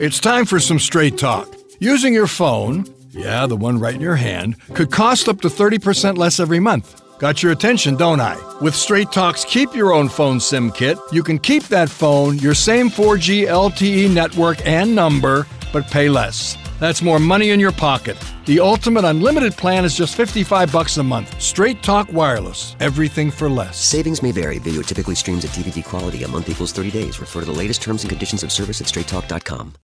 It's time for some straight talk. Using your phone, yeah, the one right in your hand, could cost up to 30% less every month. Got your attention, don't I? With Straight Talk's Keep Your Own Phone SIM Kit, you can keep that phone, your same 4G LTE network and number, but pay less. That's more money in your pocket. The ultimate unlimited plan is just $55 a month. Straight Talk Wireless. Everything for less. Savings may vary. Video typically streams at DVD quality. A month equals 30 days. Refer to the latest terms and conditions of service at straighttalk.com.